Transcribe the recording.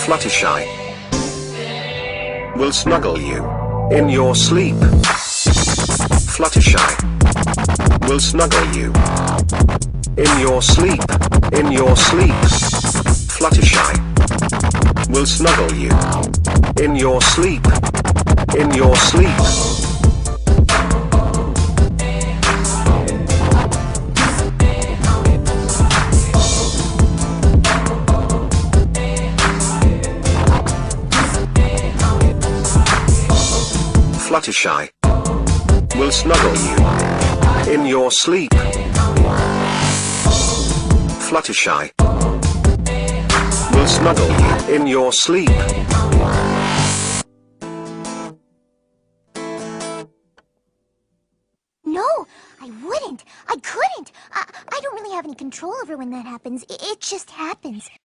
Fluttershy will snuggle you in your sleep. Fluttershy will snuggle you in your sleep. In your sleep. Fluttershy will snuggle you in your sleep. In your sleep. Fluttershy will snuggle you in your sleep. Fluttershy will snuggle you in your sleep. No, I wouldn't. I couldn't. I don't really have any control over when that happens. It just happens.